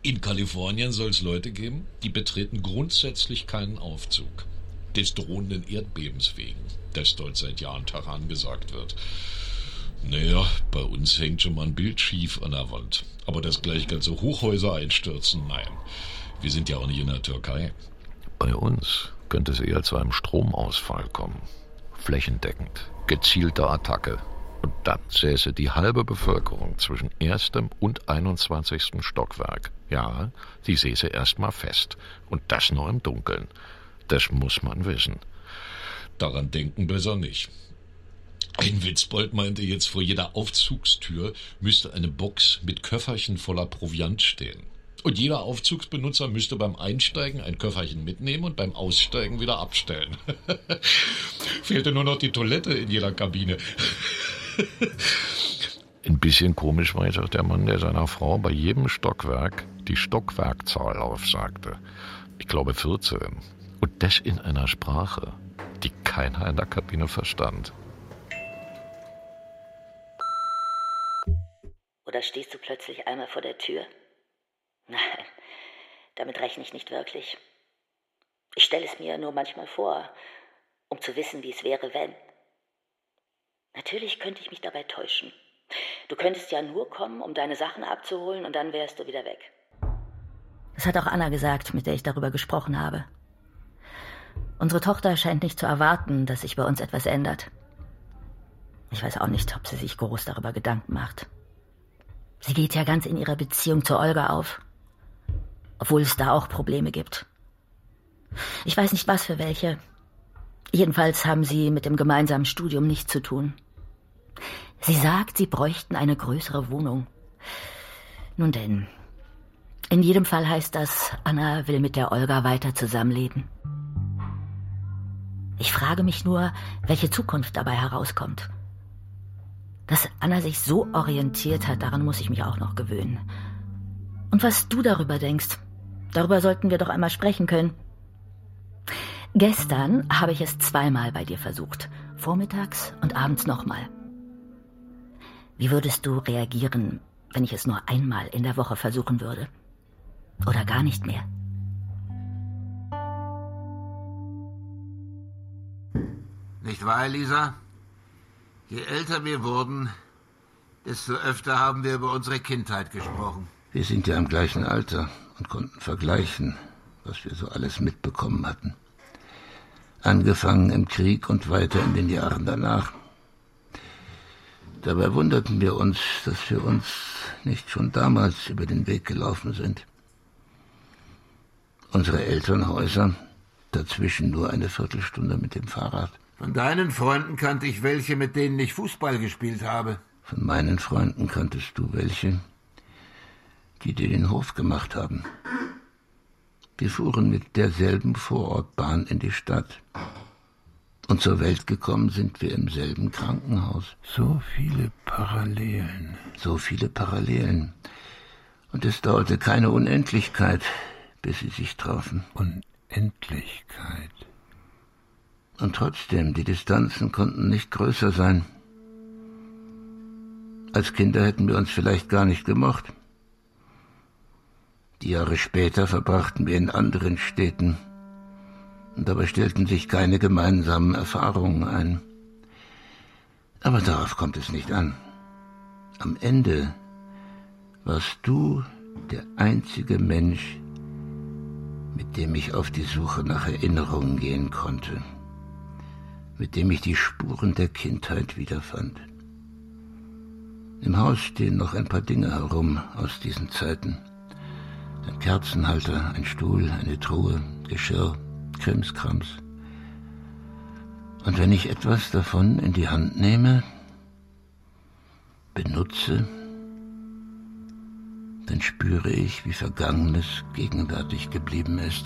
In Kalifornien soll es Leute geben, die betreten grundsätzlich keinen Aufzug. Des drohenden Erdbebens wegen, das dort seit Jahr und Tag angesagt wird. Naja, bei uns hängt schon mal ein Bild schief an der Wand. Aber dass gleich ganze Hochhäuser einstürzen, nein. Wir sind ja auch nicht in der Türkei. Bei uns könnte es eher zu einem Stromausfall kommen. Flächendeckend, gezielte Attacke. Und dann säße die halbe Bevölkerung zwischen erstem und einundzwanzigsten Stockwerk. Ja, die säße erstmal fest. Und das nur im Dunkeln. Das muss man wissen. Daran denken besser nicht. Ein Witzbold meinte jetzt, vor jeder Aufzugstür müsste eine Box mit Köfferchen voller Proviant stehen. Und jeder Aufzugsbenutzer müsste beim Einsteigen ein Köfferchen mitnehmen und beim Aussteigen wieder abstellen. Fehlte nur noch die Toilette in jeder Kabine. Ein bisschen komisch war jetzt auch der Mann, der seiner Frau bei jedem Stockwerk die Stockwerkzahl aufsagte. Ich glaube vierzehn. Und das in einer Sprache, die keiner in der Kabine verstand. Oder stehst du plötzlich einmal vor der Tür? Nein, damit rechne ich nicht wirklich. Ich stelle es mir nur manchmal vor, um zu wissen, wie es wäre, wenn. Natürlich könnte ich mich dabei täuschen. Du könntest ja nur kommen, um deine Sachen abzuholen, und dann wärst du wieder weg. Das hat auch Anna gesagt, mit der ich darüber gesprochen habe. Unsere Tochter scheint nicht zu erwarten, dass sich bei uns etwas ändert. Ich weiß auch nicht, ob sie sich groß darüber Gedanken macht. Sie geht ja ganz in ihrer Beziehung zu Olga auf, obwohl es da auch Probleme gibt. Ich weiß nicht, was für welche. Jedenfalls haben sie mit dem gemeinsamen Studium nichts zu tun. Sie sagt, sie bräuchten eine größere Wohnung. Nun denn, in jedem Fall heißt das, Anna will mit der Olga weiter zusammenleben. Ich frage mich nur, welche Zukunft dabei herauskommt. Dass Anna sich so orientiert hat, daran muss ich mich auch noch gewöhnen. Und was du darüber denkst, darüber sollten wir doch einmal sprechen können. Gestern habe ich es zweimal bei dir versucht, vormittags und abends nochmal. Wie würdest du reagieren, wenn ich es nur einmal in der Woche versuchen würde? Oder gar nicht mehr? Nicht wahr, Elisa? Je älter wir wurden, desto öfter haben wir über unsere Kindheit gesprochen. Wir sind ja im gleichen Alter und konnten vergleichen, was wir so alles mitbekommen hatten. Angefangen im Krieg und weiter in den Jahren danach. Dabei wunderten wir uns, dass wir uns nicht schon damals über den Weg gelaufen sind. Unsere Elternhäuser, dazwischen nur eine Viertelstunde mit dem Fahrrad. Von deinen Freunden kannte ich welche, mit denen ich Fußball gespielt habe. Von meinen Freunden kanntest du welche, die dir den Hof gemacht haben. Wir fuhren mit derselben Vorortbahn in die Stadt. Und zur Welt gekommen sind wir im selben Krankenhaus. So viele Parallelen. So viele Parallelen. Und es dauerte keine Unendlichkeit, bis sie sich trafen. Unendlichkeit. Und trotzdem, die Distanzen konnten nicht größer sein. Als Kinder hätten wir uns vielleicht gar nicht gemocht. Die Jahre später verbrachten wir in anderen Städten. Und dabei stellten sich keine gemeinsamen Erfahrungen ein. Aber darauf kommt es nicht an. Am Ende warst du der einzige Mensch, mit dem ich auf die Suche nach Erinnerungen gehen konnte, mit dem ich die Spuren der Kindheit wiederfand. Im Haus stehen noch ein paar Dinge herum aus diesen Zeiten. Ein Kerzenhalter, ein Stuhl, eine Truhe, Geschirr, Krimskrams. Und wenn ich etwas davon in die Hand nehme, benutze, dann spüre ich, wie Vergangenes gegenwärtig geblieben ist.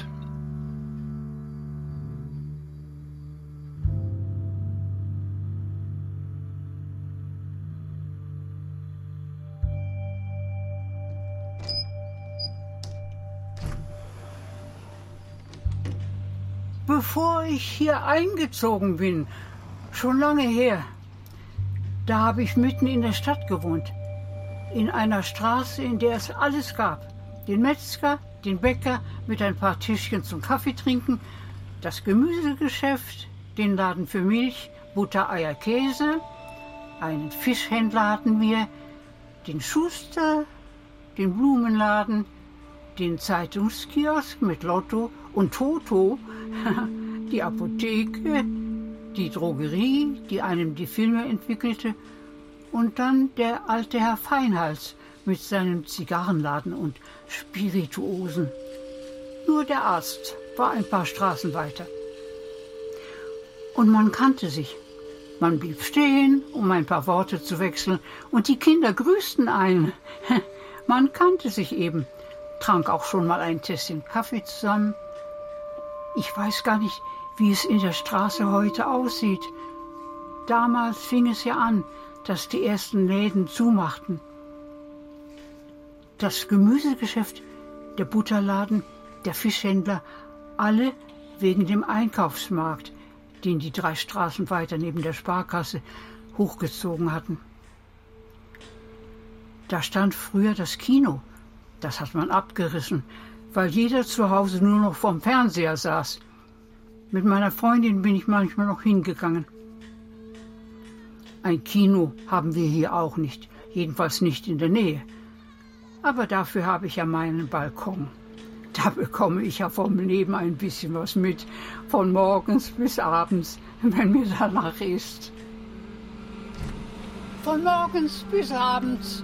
Bevor ich hier eingezogen bin, schon lange her, da habe ich mitten in der Stadt gewohnt. In einer Straße, in der es alles gab. den Metzger, den Bäcker mit ein paar Tischchen zum Kaffee trinken, das Gemüsegeschäft, den Laden für Milch, Butter, Eier, Käse, einen Fischhändler hatten wir, den Schuster, den Blumenladen, den Zeitungskiosk mit Lotto und Toto, die Apotheke, die Drogerie, die einem die Filme entwickelte, und dann der alte Herr Feinhals mit seinem Zigarrenladen und Spirituosen. Nur der Arzt war ein paar Straßen weiter. Und man kannte sich. Man blieb stehen, um ein paar Worte zu wechseln, und die Kinder grüßten einen. Man kannte sich eben, trank auch schon mal ein Tässchen Kaffee zusammen. Ich weiß gar nicht, wie es in der Straße heute aussieht. Damals fing es ja an, dass die ersten Läden zumachten. Das Gemüsegeschäft, der Butterladen, der Fischhändler, alle wegen dem Einkaufsmarkt, den die drei Straßen weiter neben der Sparkasse hochgezogen hatten. Da stand früher das Kino. Das hat man abgerissen, weil jeder zu Hause nur noch vorm Fernseher saß. Mit meiner Freundin bin ich manchmal noch hingegangen. Ein Kino haben wir hier auch nicht, jedenfalls nicht in der Nähe. Aber dafür habe ich ja meinen Balkon. Da bekomme ich ja vom Leben ein bisschen was mit, von morgens bis abends, wenn mir danach ist. Von morgens bis abends.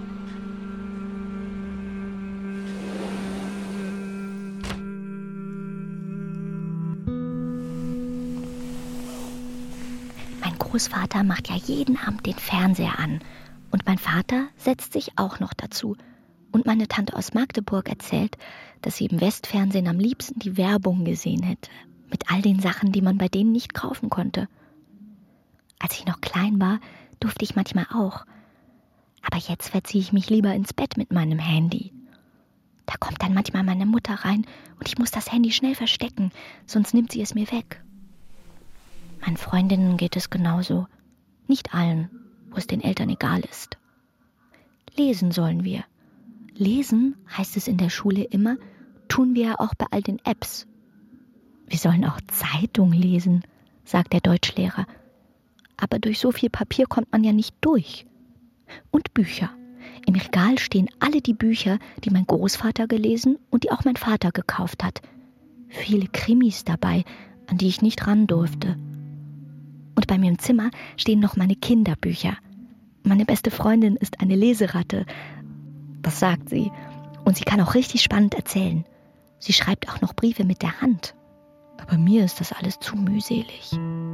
Mein Großvater macht ja jeden Abend den Fernseher an. Und mein Vater setzt sich auch noch dazu. Und meine Tante aus Magdeburg erzählt, dass sie im Westfernsehen am liebsten die Werbung gesehen hätte. Mit all den Sachen, die man bei denen nicht kaufen konnte. Als ich noch klein war, durfte ich manchmal auch. Aber jetzt verziehe ich mich lieber ins Bett mit meinem Handy. Da kommt dann manchmal meine Mutter rein und ich muss das Handy schnell verstecken, sonst nimmt sie es mir weg. Meinen Freundinnen geht es genauso. Nicht allen, wo es den Eltern egal ist. Lesen sollen wir. Lesen, heißt es in der Schule immer, tun wir ja auch bei all den Apps. Wir sollen auch Zeitung lesen, sagt der Deutschlehrer. Aber durch so viel Papier kommt man ja nicht durch. Und Bücher. Im Regal stehen alle die Bücher, die mein Großvater gelesen und die auch mein Vater gekauft hat. Viele Krimis dabei, an die ich nicht ran durfte. Und bei mir im Zimmer stehen noch meine Kinderbücher. Meine beste Freundin ist eine Leseratte. Das sagt sie. Und sie kann auch richtig spannend erzählen. Sie schreibt auch noch Briefe mit der Hand. Aber mir ist das alles zu mühselig.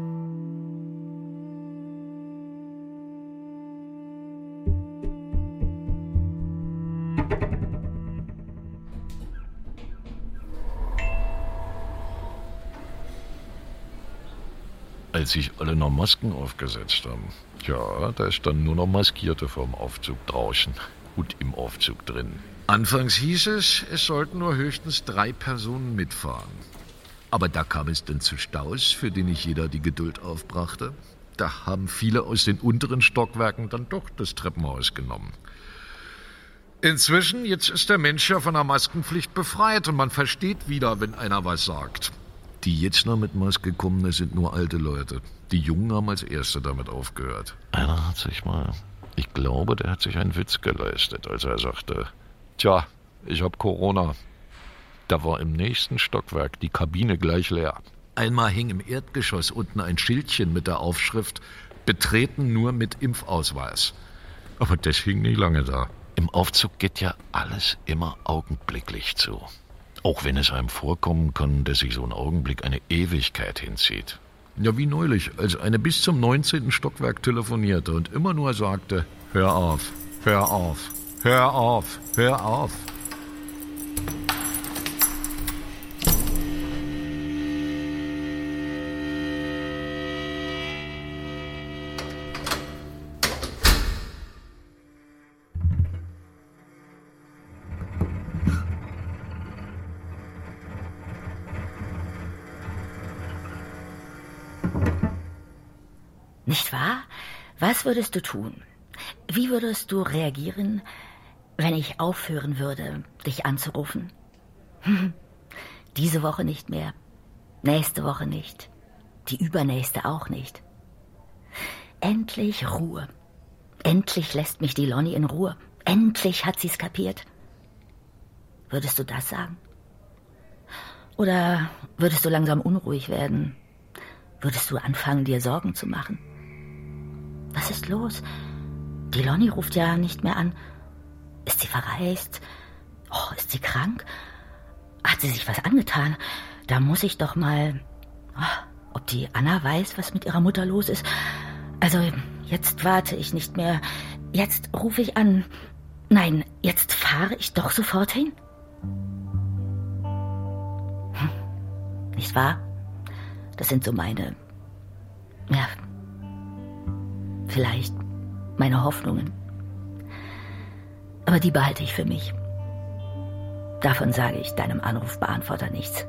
Als sich alle noch Masken aufgesetzt haben, ja, da standen nur noch Maskierte vorm Aufzug draußen und im Aufzug drin. Anfangs hieß es, es sollten nur höchstens drei Personen mitfahren. Aber da kam es dann zu Staus, für die nicht jeder die Geduld aufbrachte. Da haben viele aus den unteren Stockwerken dann doch das Treppenhaus genommen. Inzwischen, jetzt ist der Mensch ja von der Maskenpflicht befreit und man versteht wieder, wenn einer was sagt. Die jetzt noch mit Maske kommen, sind nur alte Leute. Die Jungen haben als Erste damit aufgehört. Einer hat sich mal, ich glaube, der hat sich einen Witz geleistet, als er sagte, tja, ich hab Corona. Da war im nächsten Stockwerk die Kabine gleich leer. Einmal hing im Erdgeschoss unten ein Schildchen mit der Aufschrift, betreten nur mit Impfausweis. Aber das hing nicht lange da. Im Aufzug geht ja alles immer augenblicklich zu. Auch wenn es einem vorkommen kann, dass sich so ein Augenblick eine Ewigkeit hinzieht. Ja, wie neulich, als eine bis zum neunzehnten Stockwerk telefonierte und immer nur sagte, hör auf, hör auf, hör auf, hör auf. Nicht wahr? Was würdest du tun? Wie würdest du reagieren, wenn ich aufhören würde, dich anzurufen. Diese Woche nicht mehr, nächste Woche nicht, die übernächste auch nicht. Endlich Ruhe. Endlich lässt mich die Lonnie in Ruhe. Endlich hat sie's kapiert. Würdest du das sagen? Oder würdest du langsam unruhig werden? Würdest du anfangen, dir Sorgen zu machen? Was ist los? Die Lonnie ruft ja nicht mehr an. Ist sie verreist? Oh, ist sie krank? Hat sie sich was angetan? Da muss ich doch mal... Oh, ob die Anna weiß, was mit ihrer Mutter los ist? Also, jetzt warte ich nicht mehr. Jetzt rufe ich an. Nein, jetzt fahre ich doch sofort hin. Hm, nicht wahr? Das sind so meine... Ja, vielleicht meine Hoffnungen. Aber die behalte ich für mich. Davon sage ich deinem Anrufbeantworter nichts.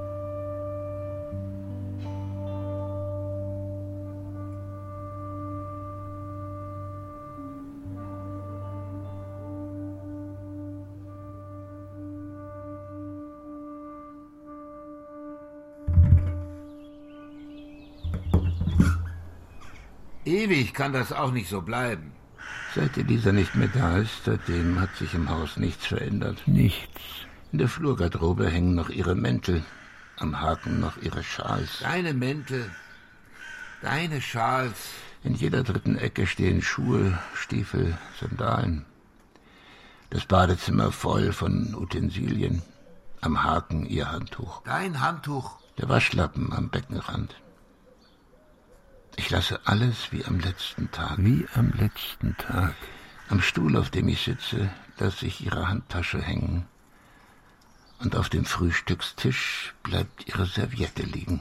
Ewig kann das auch nicht so bleiben. Seit Elisa nicht mehr da ist, seitdem hat sich im Haus nichts verändert. Nichts. In der Flurgarderobe hängen noch ihre Mäntel, am Haken noch ihre Schals. Deine Mäntel, deine Schals. In jeder dritten Ecke stehen Schuhe, Stiefel, Sandalen. Das Badezimmer voll von Utensilien. Am Haken ihr Handtuch. Dein Handtuch. Der Waschlappen am Beckenrand. Ich lasse alles wie am letzten Tag. Wie am letzten Tag. Am Stuhl, auf dem ich sitze, lasse ich ihre Handtasche hängen. Und auf dem Frühstückstisch bleibt ihre Serviette liegen.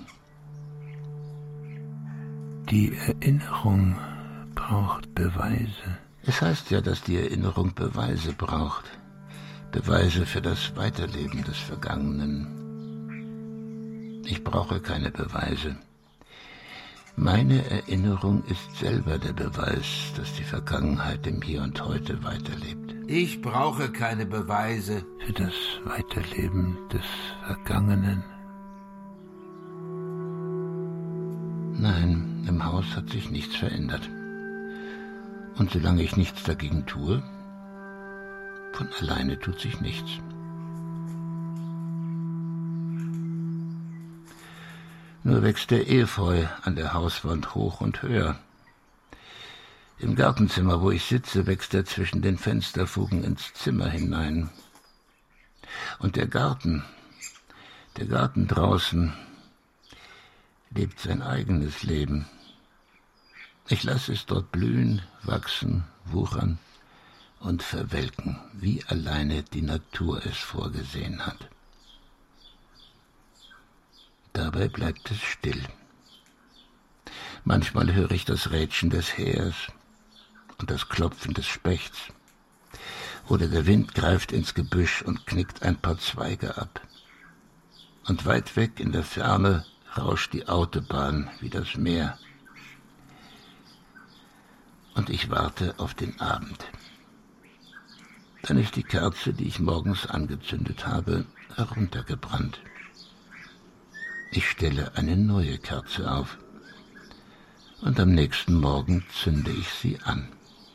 Die Erinnerung braucht Beweise. Es heißt ja, dass die Erinnerung Beweise braucht. Beweise für das Weiterleben des Vergangenen. Ich brauche keine Beweise. Meine Erinnerung ist selber der Beweis, dass die Vergangenheit im Hier und Heute weiterlebt. Ich brauche keine Beweise. Für das Weiterleben des Vergangenen? Nein, im Haus hat sich nichts verändert. Und solange ich nichts dagegen tue, von alleine tut sich nichts. Nur wächst der Efeu an der Hauswand hoch und höher. Im Gartenzimmer, wo ich sitze, wächst er zwischen den Fensterfugen ins Zimmer hinein. Und der Garten, der Garten draußen, lebt sein eigenes Leben. Ich lasse es dort blühen, wachsen, wuchern und verwelken, wie alleine die Natur es vorgesehen hat. Dabei bleibt es still. Manchmal höre ich das Rätschen des Hähers und das Klopfen des Spechts. Oder der Wind greift ins Gebüsch und knickt ein paar Zweige ab. Und weit weg in der Ferne rauscht die Autobahn wie das Meer. Und ich warte auf den Abend. Dann ist die Kerze, die ich morgens angezündet habe, heruntergebrannt. Ich stelle eine neue Kerze auf und am nächsten Morgen zünde ich sie an.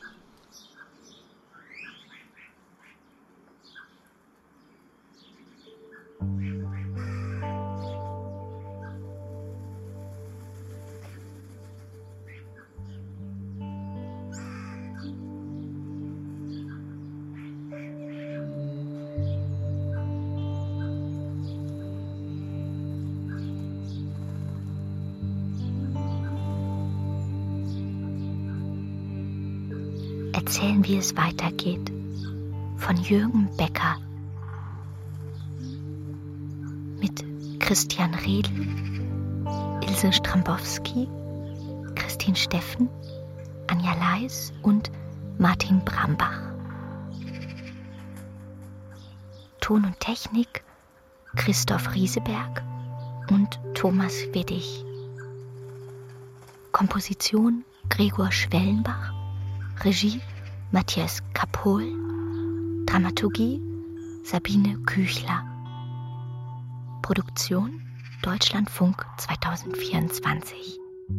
Erzählen, wie es weitergeht, von Jürgen Becker mit Christian Redl, Ilse Strambowski, Christine Steffen, Anja Leis und Martin Brambach. Ton und Technik Christoph Rieseberg und Thomas Widdig. Komposition Gregor Schwellenbach. Regie Matthias Kapohl. Dramaturgie Sabine Küchler. Produktion Deutschlandfunk zweitausendvierundzwanzig.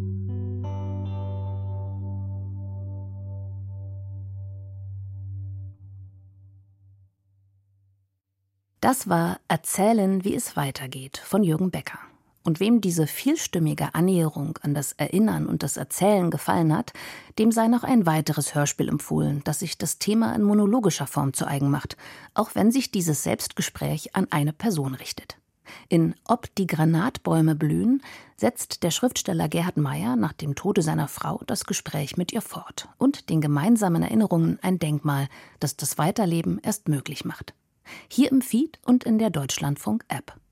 Das war Erzählen, wie es weitergeht von Jürgen Becker. Und wem diese vielstimmige Annäherung an das Erinnern und das Erzählen gefallen hat, dem sei noch ein weiteres Hörspiel empfohlen, das sich das Thema in monologischer Form zu eigen macht, auch wenn sich dieses Selbstgespräch an eine Person richtet. In Ob die Granatbäume blühen setzt der Schriftsteller Gerhard Meyer nach dem Tode seiner Frau das Gespräch mit ihr fort und den gemeinsamen Erinnerungen ein Denkmal, das das Weiterleben erst möglich macht. Hier im Feed und in der Deutschlandfunk-App.